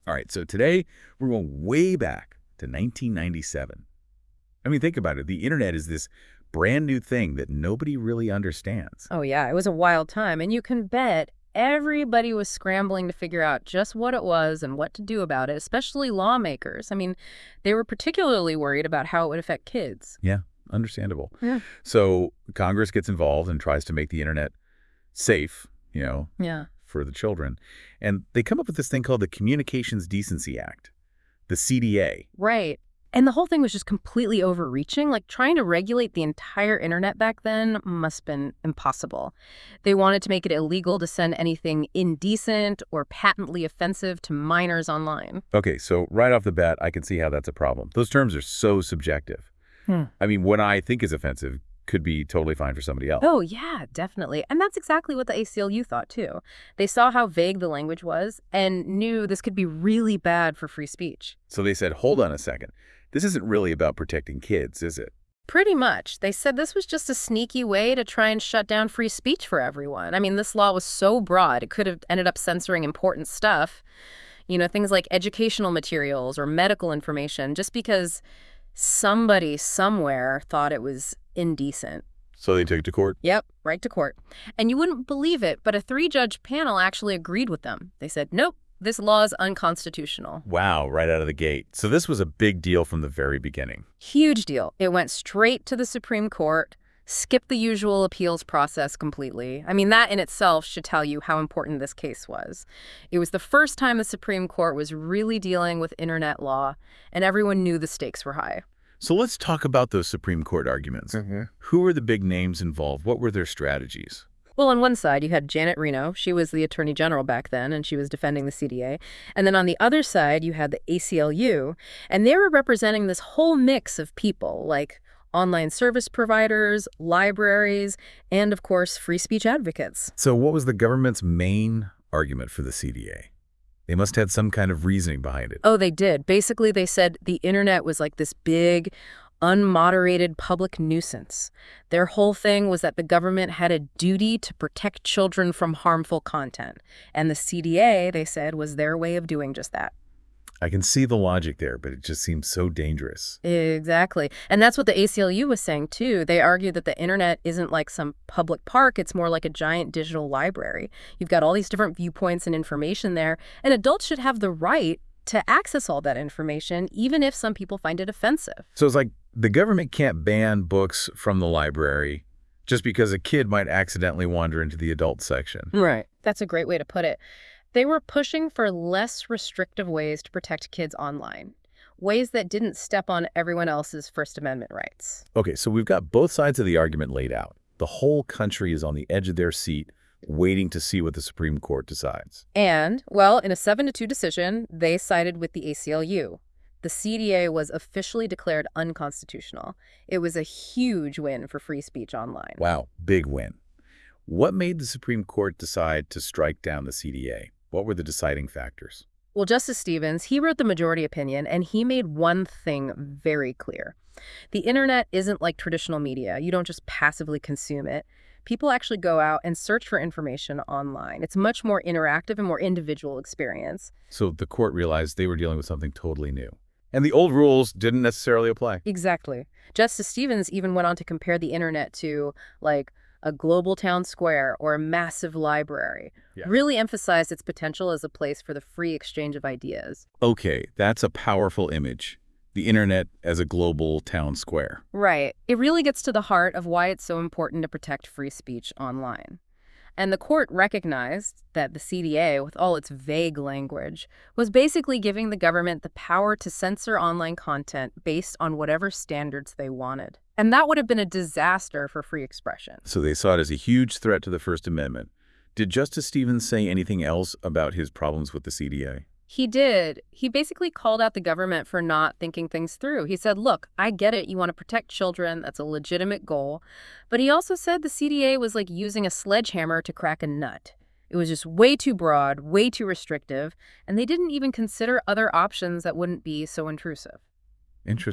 All right, so today we're going way back to 1997. I mean, think about it. The internet is this brand new thing that nobody really understands. Oh, yeah, it was a wild time, and you can bet everybody was scrambling to figure out just what it was and what to do about it, especially lawmakers. I mean, they were particularly worried about how it would affect kids. Yeah, understandable. Yeah. So Congress gets involved and tries to make the internet safe, Yeah. for the children. And they come up with this thing called the Communications Decency Act, the CDA. Right. And the whole thing was just completely overreaching. Like, trying to regulate the entire internet back then must have been impossible. They wanted to make it illegal to send anything indecent or patently offensive to minors online. Okay, so right off the bat, I can see how that's a problem. Those terms are so subjective. Hmm. I mean, what I think is offensive could be totally fine for somebody else. Oh, yeah, definitely. And that's exactly what the ACLU thought, too. They saw how vague the language was and knew this could be really bad for free speech. So they said, hold on a second. This isn't really about protecting kids, is it? Pretty much. They said this was just a sneaky way to try and shut down free speech for everyone. I mean, this law was so broad, it could have ended up censoring important stuff, things like educational materials or medical information, just because somebody somewhere thought it was indecent. So they took it to court? Yep, right to court. And you wouldn't believe it, but a 3-judge panel actually agreed with them. They said, nope, this law is unconstitutional. Wow, right out of the gate. So this was a big deal from the very beginning. Huge deal. It went straight to the Supreme Court, skipped the usual appeals process completely. I mean, that in itself should tell you how important this case was. It was the first time the Supreme Court was really dealing with internet law, and everyone knew the stakes were high. So let's talk about those Supreme Court arguments. Who were the big names involved? What were their strategies? Well, on one side, you had Janet Reno. She was the Attorney General back then, and she was defending the CDA. And then on the other side, you had the ACLU, and they were representing this whole mix of people, like online service providers, libraries, and, of course, free speech advocates. So what was the government's main argument for the CDA? They must have had some kind of reasoning behind it. Oh, they did. Basically, they said the internet was like this big, unmoderated public nuisance. Their whole thing was that the government had a duty to protect children from harmful content. And the CDA, they said, was their way of doing just that. I can see the logic there, but it just seems so dangerous. Exactly. And that's what the ACLU was saying, too. They argued that the internet isn't like some public park. It's more like a giant digital library. You've got all these different viewpoints and information there, and adults should have the right to access all that information, even if some people find it offensive. So it's like the government can't ban books from the library just because a kid might accidentally wander into the adult section. Right. That's a great way to put it. They were pushing for less restrictive ways to protect kids online, ways that didn't step on everyone else's First Amendment rights. Okay, so we've got both sides of the argument laid out. The whole country is on the edge of their seat, waiting to see what the Supreme Court decides. And, well, in a 7-2 decision, they sided with the ACLU. The CDA was officially declared unconstitutional. It was a huge win for free speech online. Wow, big win. What made the Supreme Court decide to strike down the CDA? What were the deciding factors? Well, Justice Stevens, he wrote the majority opinion, and he made one thing very clear. The internet isn't like traditional media. You don't just passively consume it. People actually go out and search for information online. It's a much more interactive and more individual experience. So the court realized they were dealing with something totally new. And the old rules didn't necessarily apply. Exactly. Justice Stevens even went on to compare the internet to, like, a global town square or a massive library, really emphasized its potential as a place for the free exchange of ideas. Okay, that's a powerful image. The internet as a global town square. Right. It really gets to the heart of why it's so important to protect free speech online. And the court recognized that the CDA, with all its vague language, was basically giving the government the power to censor online content based on whatever standards they wanted. And that would have been a disaster for free expression. So they saw it as a huge threat to the First Amendment. Did Justice Stevens say anything else about his problems with the CDA? He did. He basically called out the government for not thinking things through. He said, look, I get it. You want to protect children. That's a legitimate goal. But he also said the CDA was like using a sledgehammer to crack a nut. It was just way too broad, way too restrictive, and they didn't even consider other options that wouldn't be so intrusive. Interesting.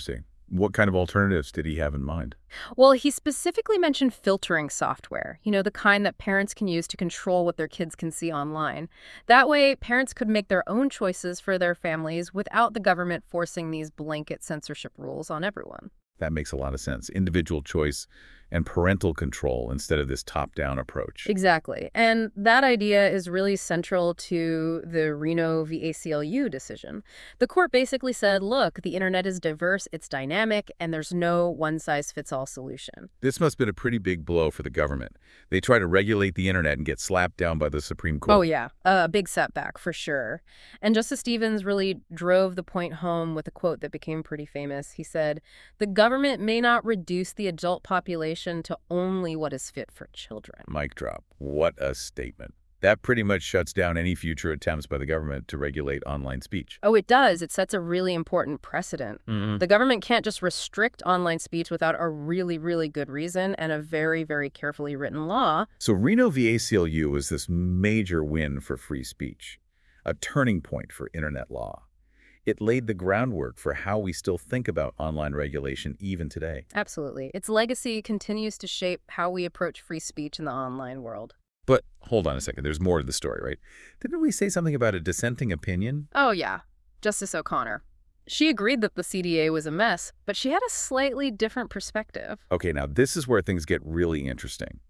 What kind of alternatives did he have in mind? Well, he specifically mentioned filtering software, the kind that parents can use to control what their kids can see online. That way, parents could make their own choices for their families without the government forcing these blanket censorship rules on everyone. That makes a lot of sense. Individual choice and parental control instead of this top-down approach. Exactly. And that idea is really central to the Reno v. ACLU decision. The court basically said, look, the internet is diverse, it's dynamic, and there's no one-size-fits-all solution. This must have been a pretty big blow for the government. They try to regulate the internet and get slapped down by the Supreme Court. Oh, yeah. A big setback, for sure. And Justice Stevens really drove the point home with a quote that became pretty famous. He said, "The government may not reduce the adult population to only what is fit for children." Mic drop. What a statement. That pretty much shuts down any future attempts by the government to regulate online speech. Oh, it does. It sets a really important precedent. The government can't just restrict online speech without a really, really good reason and a very, very carefully written law. So Reno v. ACLU was this major win for free speech, a turning point for internet law. It laid the groundwork for how we still think about online regulation even today. Absolutely. Its legacy continues to shape how we approach free speech in the online world. But hold on a second, there's more to the story, right? Didn't we say something about a dissenting opinion? Oh, yeah. Justice O'Connor. She agreed that the CDA was a mess, but she had a slightly different perspective. Okay, now this is where things get really interesting.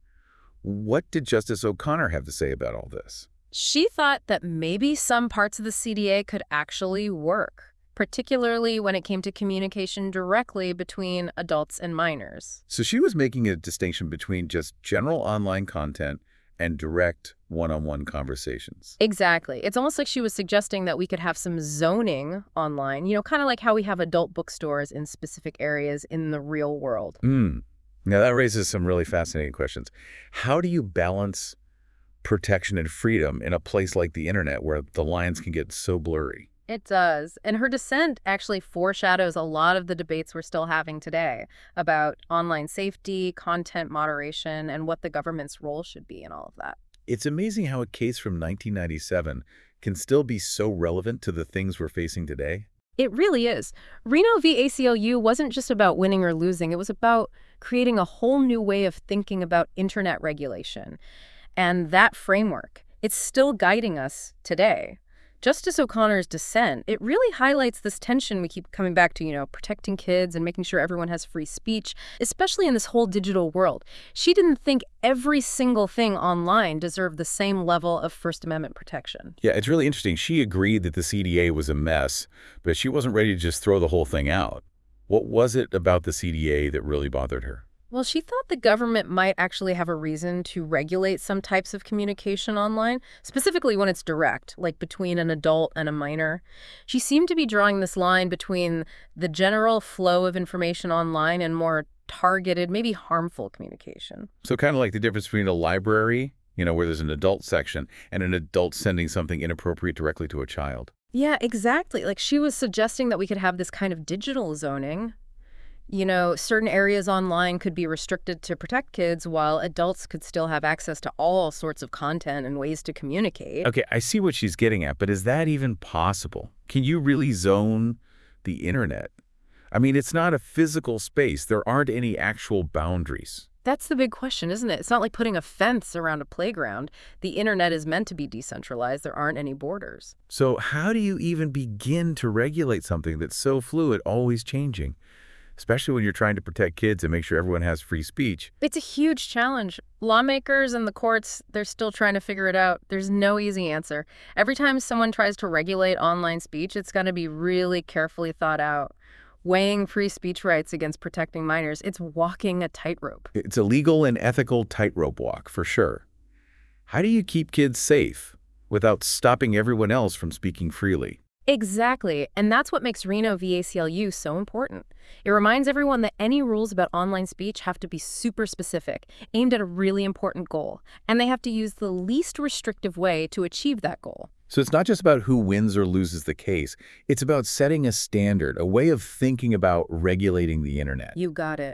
What did Justice O'Connor have to say about all this? She thought that maybe some parts of the CDA could actually work, particularly when it came to communication directly between adults and minors. So she was making a distinction between just general online content and direct one-on-one conversations. Exactly. It's almost like she was suggesting that we could have some zoning online, kind of like how we have adult bookstores in specific areas in the real world. Now that raises some really fascinating questions. How do you balance protection and freedom in a place like the internet where the lines can get so blurry? It does. And her dissent actually foreshadows a lot of the debates we're still having today about online safety, content moderation, and what the government's role should be in all of that. It's amazing how a case from 1997 can still be so relevant to the things we're facing today. It really is. Reno v. ACLU wasn't just about winning or losing. It was about creating a whole new way of thinking about internet regulation. And that framework, it's still guiding us today. Justice O'Connor's dissent, it really highlights this tension we keep coming back to, protecting kids and making sure everyone has free speech, especially in this whole digital world. She didn't think every single thing online deserved the same level of First Amendment protection. Yeah, it's really interesting. She agreed that the CDA was a mess, but she wasn't ready to just throw the whole thing out. What was it about the CDA that really bothered her? Well, she thought the government might actually have a reason to regulate some types of communication online, specifically when it's direct, like between an adult and a minor. She seemed to be drawing this line between the general flow of information online and more targeted, maybe harmful communication. So kind of like the difference between a library, where there's an adult section, and an adult sending something inappropriate directly to a child. Yeah, exactly. Like she was suggesting that we could have this kind of digital zoning. Certain areas online could be restricted to protect kids while adults could still have access to all sorts of content and ways to communicate. Okay, I see what she's getting at, but is that even possible? Can you really zone the internet? I mean, it's not a physical space. There aren't any actual boundaries. That's the big question, isn't it? It's not like putting a fence around a playground. The internet is meant to be decentralized. There aren't any borders. So how do you even begin to regulate something that's so fluid, always changing? Especially when you're trying to protect kids and make sure everyone has free speech. It's a huge challenge. Lawmakers and the courts, they're still trying to figure it out. There's no easy answer. Every time someone tries to regulate online speech, it's going to be really carefully thought out. Weighing free speech rights against protecting minors, it's walking a tightrope. It's a legal and ethical tightrope walk, for sure. How do you keep kids safe without stopping everyone else from speaking freely? Exactly, and that's what makes Reno v. ACLU so important. It reminds everyone that any rules about online speech have to be super specific, aimed at a really important goal, and they have to use the least restrictive way to achieve that goal. So it's not just about who wins or loses the case. It's about setting a standard, a way of thinking about regulating the internet. You got it.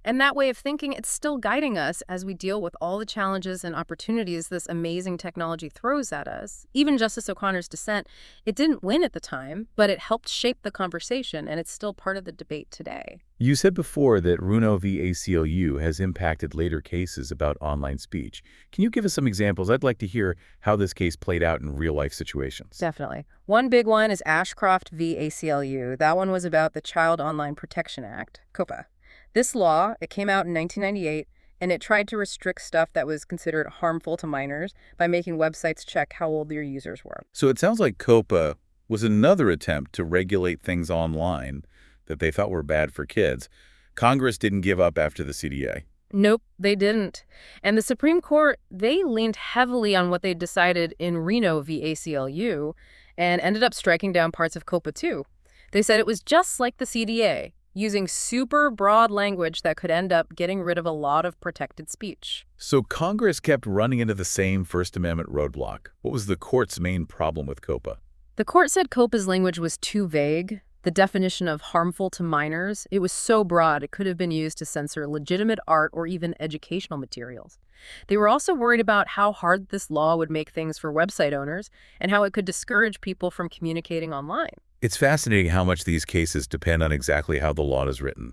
And that way of thinking, it's still guiding us as we deal with all the challenges and opportunities this amazing technology throws at us. Even Justice O'Connor's dissent, it didn't win at the time, but it helped shape the conversation, and it's still part of the debate today. You said before that Runo v. ACLU has impacted later cases about online speech. Can you give us some examples? I'd like to hear how this case played out in real-life situations. Definitely. One big one is Ashcroft v. ACLU. That one was about the Child Online Protection Act, COPPA. This law, it came out in 1998, and it tried to restrict stuff that was considered harmful to minors by making websites check how old their users were. So it sounds like COPPA was another attempt to regulate things online that they thought were bad for kids. Congress didn't give up after the CDA. Nope, they didn't. And the Supreme Court, they leaned heavily on what they decided in Reno v. ACLU and ended up striking down parts of COPPA too. They said it was just like the CDA, using super broad language that could end up getting rid of a lot of protected speech. So Congress kept running into the same First Amendment roadblock. What was the court's main problem with COPPA? The court said COPPA's language was too vague. The definition of harmful to minors, it was so broad it could have been used to censor legitimate art or even educational materials. They were also worried about how hard this law would make things for website owners and how it could discourage people from communicating online. It's fascinating how much these cases depend on exactly how the law is written.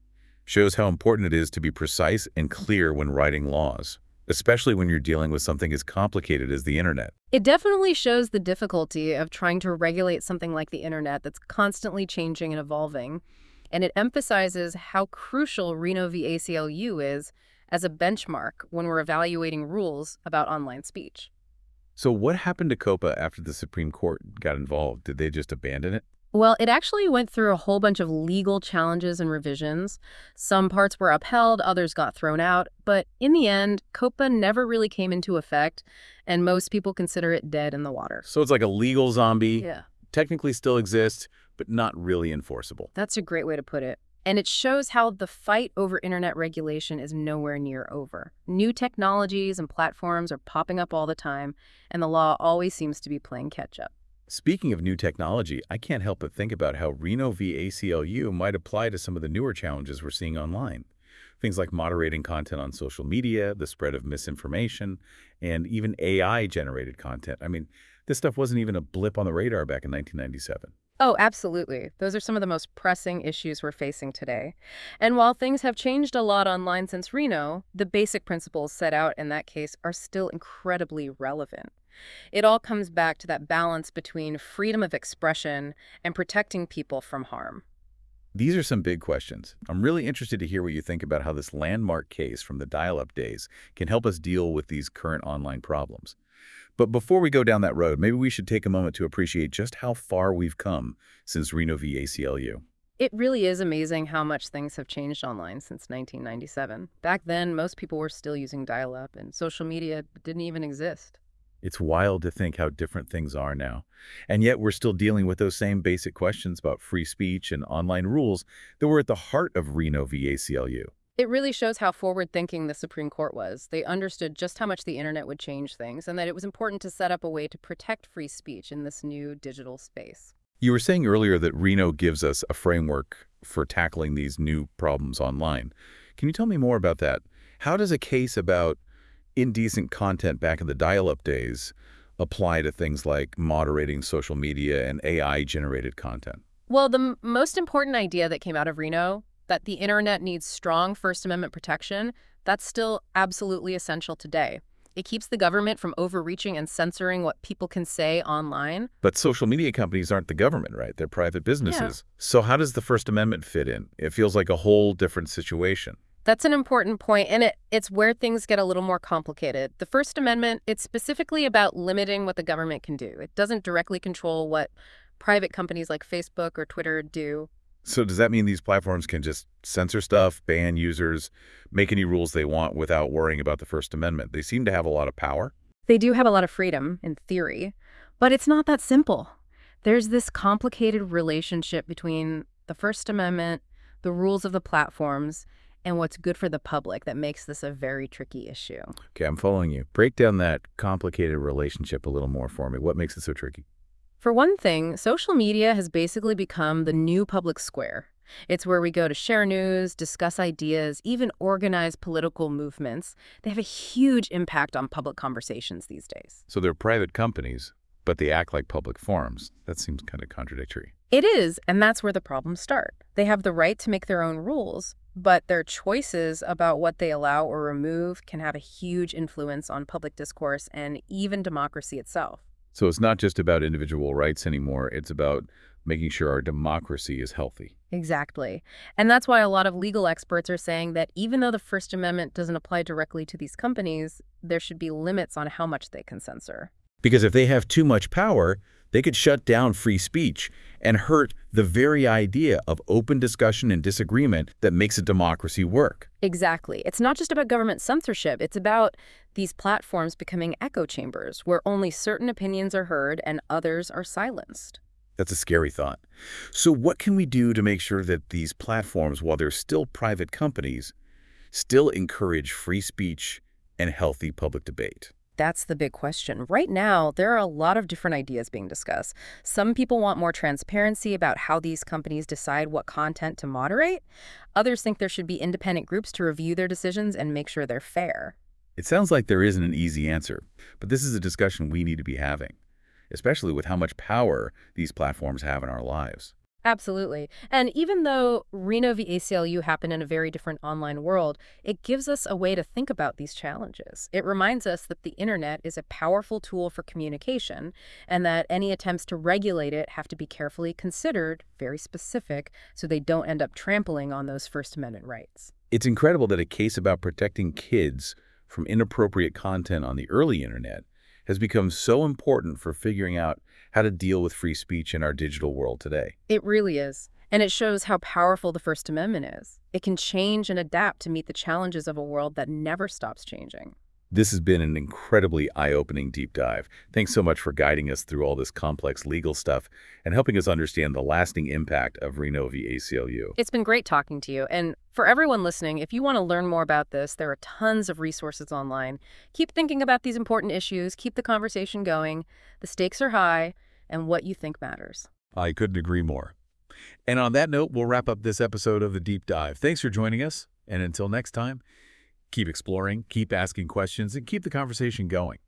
Shows how important it is to be precise and clear when writing laws, especially when you're dealing with something as complicated as the internet. It definitely shows the difficulty of trying to regulate something like the internet that's constantly changing and evolving, and it emphasizes how crucial Reno v. ACLU is as a benchmark when we're evaluating rules about online speech. So what happened to COPPA after the Supreme Court got involved? Did they just abandon it? Well, it actually went through a whole bunch of legal challenges and revisions. Some parts were upheld, others got thrown out, but in the end, COPPA never really came into effect, and most people consider it dead in the water. So it's like a legal zombie, Yeah. technically still exists, but not really enforceable. That's a great way to put it. And it shows how the fight over internet regulation is nowhere near over. New technologies and platforms are popping up all the time, and the law always seems to be playing catch-up. Speaking of new technology, I can't help but think about how Reno v. ACLU might apply to some of the newer challenges we're seeing online. Things like moderating content on social media, the spread of misinformation, and even AI-generated content. I mean, this stuff wasn't even a blip on the radar back in 1997. Oh, absolutely. Those are some of the most pressing issues we're facing today. And while things have changed a lot online since Reno, the basic principles set out in that case are still incredibly relevant. It all comes back to that balance between freedom of expression and protecting people from harm. These are some big questions. I'm really interested to hear what you think about how this landmark case from the dial-up days can help us deal with these current online problems. But before we go down that road, maybe we should take a moment to appreciate just how far we've come since Reno v. ACLU. It really is amazing how much things have changed online since 1997. Back then, most people were still using dial-up, and social media didn't even exist. It's wild to think how different things are now. And yet we're still dealing with those same basic questions about free speech and online rules that were at the heart of Reno v. ACLU. It really shows how forward-thinking the Supreme Court was. They understood just how much the internet would change things and that it was important to set up a way to protect free speech in this new digital space. You were saying earlier that Reno gives us a framework for tackling these new problems online. Can you tell me more about that? How does a case about indecent content back in the dial-up days apply to things like moderating social media and AI-generated content? Well, the most important idea that came out of Reno, that the internet needs strong First Amendment protection, that's still absolutely essential today. It keeps the government from overreaching and censoring what people can say online. But social media companies aren't the government, right? They're private businesses. So how does the First Amendment fit in? It feels like a whole different situation. That's an important point, and it's where things get a little more complicated. The First Amendment, it's specifically about limiting what the government can do. It doesn't directly control what private companies like Facebook or Twitter do. So does that mean these platforms can just censor stuff, ban users, make any rules they want without worrying about the First Amendment? They seem to have a lot of power. They do have a lot of freedom, in theory, but it's not that simple. There's this complicated relationship between the First Amendment, the rules of the platforms, and what's good for the public that makes this a very tricky issue. Okay, I'm following you. Break down that complicated relationship a little more for me. What makes it so tricky? For one thing, social media has basically become the new public square. It's where we go to share news, discuss ideas, even organize political movements. They have a huge impact on public conversations these days. So they're private companies, but they act like public forums. That seems kind of contradictory. It is, and that's where the problems start. They have the right to make their own rules, but their choices about what they allow or remove can have a huge influence on public discourse and even democracy itself. So it's not just about individual rights anymore. It's about making sure our democracy is healthy. Exactly. And that's why a lot of legal experts are saying that even though the First Amendment doesn't apply directly to these companies, there should be limits on how much they can censor. Because if they have too much power, they could shut down free speech and hurt the very idea of open discussion and disagreement that makes a democracy work. Exactly. It's not just about government censorship. It's about these platforms becoming echo chambers where only certain opinions are heard and others are silenced. That's a scary thought. So what can we do to make sure that these platforms, while they're still private companies, still encourage free speech and healthy public debate? That's the big question. Right now, there are a lot of different ideas being discussed. Some people want more transparency about how these companies decide what content to moderate. Others think there should be independent groups to review their decisions and make sure they're fair. It sounds like there isn't an easy answer, but this is a discussion we need to be having, especially with how much power these platforms have in our lives. Absolutely. And even though Reno v. ACLU happened in a very different online world, it gives us a way to think about these challenges. It reminds us that the internet is a powerful tool for communication and that any attempts to regulate it have to be carefully considered, very specific, so they don't end up trampling on those First Amendment rights. It's incredible that a case about protecting kids from inappropriate content on the early internet has become so important for figuring out how to deal with free speech in our digital world today. It really is. And it shows how powerful the First Amendment is. It can change and adapt to meet the challenges of a world that never stops changing. This has been an incredibly eye-opening deep dive. Thanks so much for guiding us through all this complex legal stuff and helping us understand the lasting impact of Reno v. ACLU. It's been great talking to you. And for everyone listening, if you want to learn more about this, there are tons of resources online. Keep thinking about these important issues. Keep the conversation going. The stakes are high, and what you think matters. I couldn't agree more. And on that note, we'll wrap up this episode of The Deep Dive. Thanks for joining us. And until next time, keep exploring, keep asking questions, and keep the conversation going.